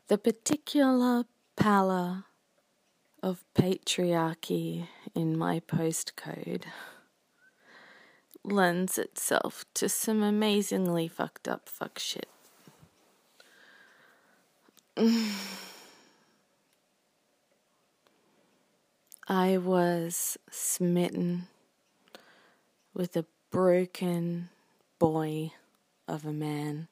The particular pallor of patriarchy in my postcode lends itself to some amazingly fucked up fuck shit. I was smitten with a broken boy of a man.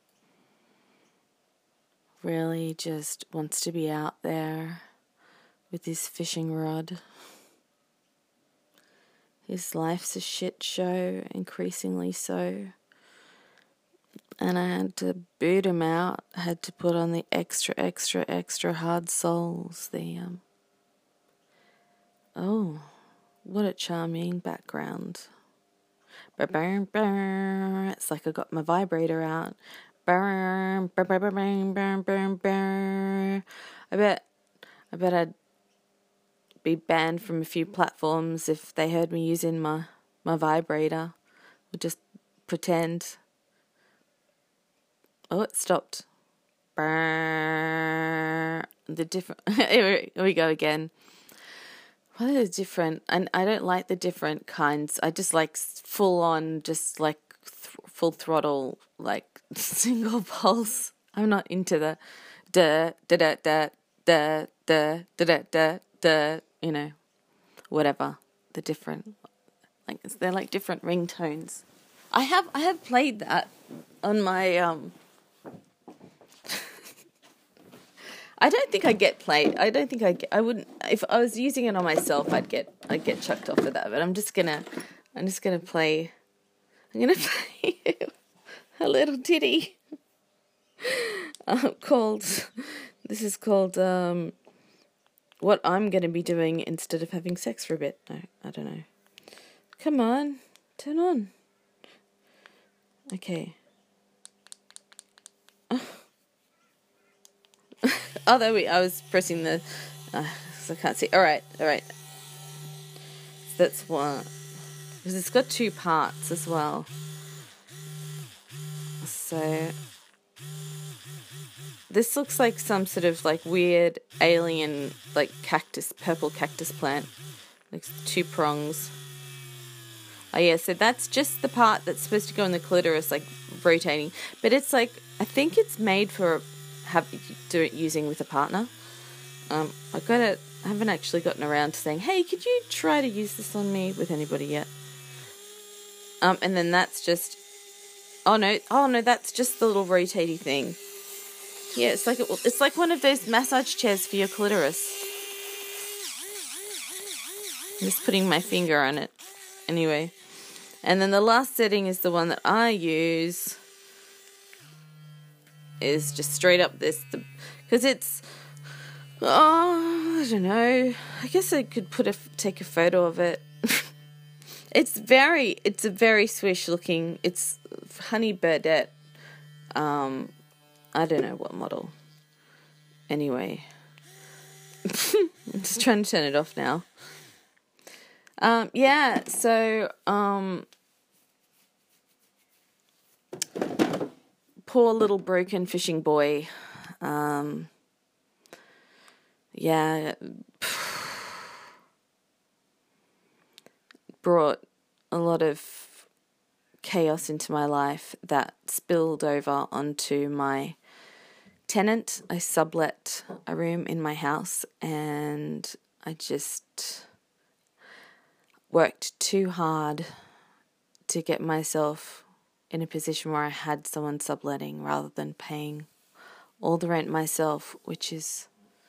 Really just wants to be out there with his fishing rod. His life's a shit show, increasingly so. And I had to boot him out. I had to put on the extra hard soles. Oh, what a charming background. It's like I got my vibrator out. I bet I'd be banned from a few platforms if they heard me using my vibrator. Or just pretend. Oh, it stopped. The different. Here we go again. What are the different? And I don't like the different kinds. I just like full on, just like full throttle, like single pulse. I'm not into the da da da da da da da da da da. You know, whatever. The different, like they're like different ringtones. I have played that on my I don't think I get played. I wouldn't, if I was using it on myself, I'd get chucked off of that. But I'm just gonna play a little ditty called what I'm gonna be doing instead of having sex for a bit. No, I don't know. Come on, turn on. Okay. Oh, I was pressing the, so I can't see. All right. That's one, because it's got two parts as well. So, this looks like some sort of like weird alien, like purple cactus plant. Like two prongs. Oh yeah, so that's just the part that's supposed to go in the clitoris, like rotating. But it's like, I think it's made for using with a partner. I haven't actually gotten around to saying, hey, could you try to use this on me with anybody yet? And then that's just, oh no, that's just the little rotating thing. Yeah, it's like one of those massage chairs for your clitoris. I'm just putting my finger on it. Anyway. And then the last setting is the one that I use. Is just straight up this, because it's, I don't know. I guess I could take a photo of it. It's a very swish looking. It's Honey Birdette. I don't know what model. Anyway, I'm just trying to turn it off now. Yeah. So poor little broken fishing boy. Yeah, brought a lot of chaos into my life that spilled over onto my tenant. I sublet a room in my house, and I just worked too hard to get myself in a position where I had someone subletting rather than paying all the rent myself, which is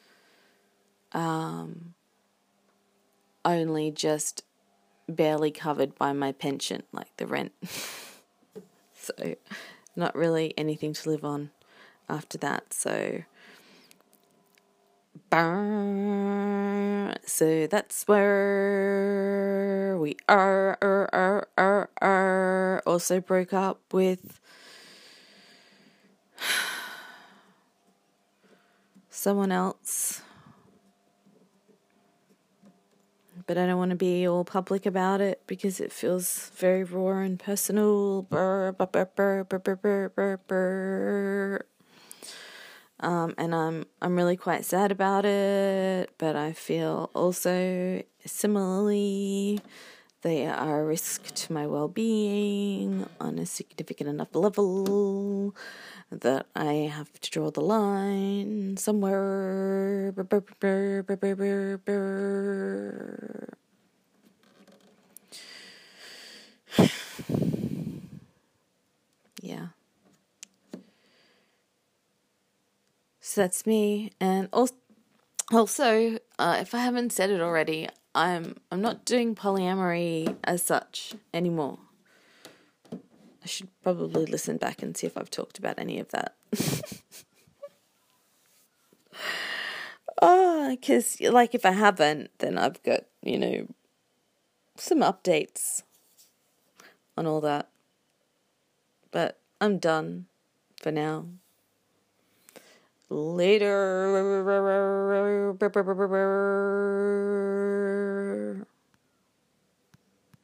only just barely covered by my pension, like the rent. So not really anything to live on after that. So that's where we are. Also broke up with someone else, but I don't want to be all public about it because it feels very raw and personal. And I'm really quite sad about it, but I feel also similarly they are a risk to my well-being on a significant enough level that I have to draw the line somewhere. Yeah. So that's me. And also, if I haven't said it already, I'm not doing polyamory as such anymore. I should probably listen back and see if I've talked about any of that. Because, like, if I haven't, then I've got, some updates on all that. But I'm done for now. Later.